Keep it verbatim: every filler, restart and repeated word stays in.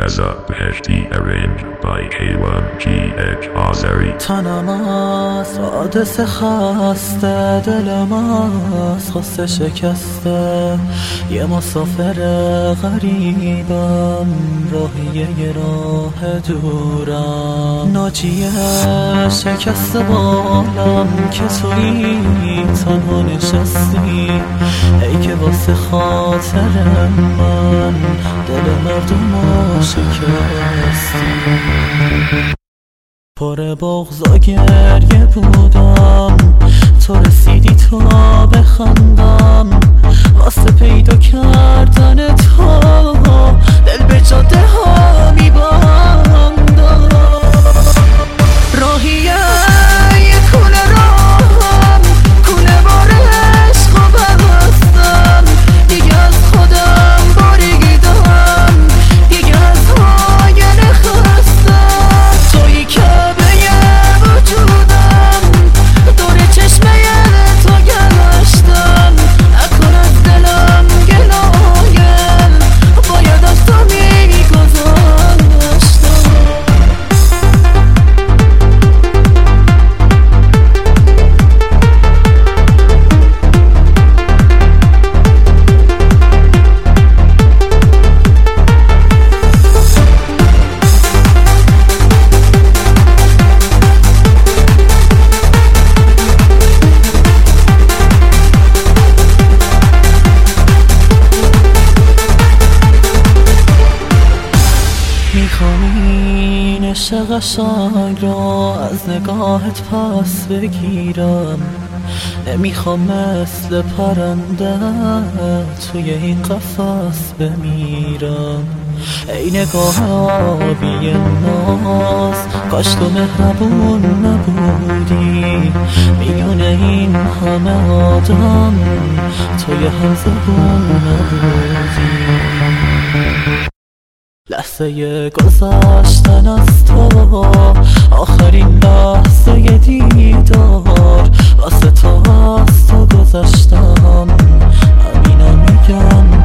Reza Beheshti, arranged by K one G H Azeri. تنم از حادث خسته، دلم از خسته شکسته، یه مسافر غریبم، راهی یه راه دورم، ناجیه شکسته بالم که توی تنها نشستی، ای که واسه خاطر من دل مردم شکستی. پر بغض و گریه بودم، تو رسیدی تا بخندم، واسه پیدا کردن تو دل به جاده ها میبندم، راهیه یه کونه راهم، کونه بار عشق و بستم، دیگه از خودم بریدم، دیگه از های نخستم، تویی که این عشق قشنگ را از نگاهت پس بگیرم، نمیخوام مثل پرنده توی این قفس بمیرم، ای نگاه آبی ناز، کاش تو مهربون نبودی، میون این همه آدم توی هم زبون نبودی. لحظه گذشتن از تو، آخرین لحظه دیدار، واسه تو از تو گذشتم، همینو میگم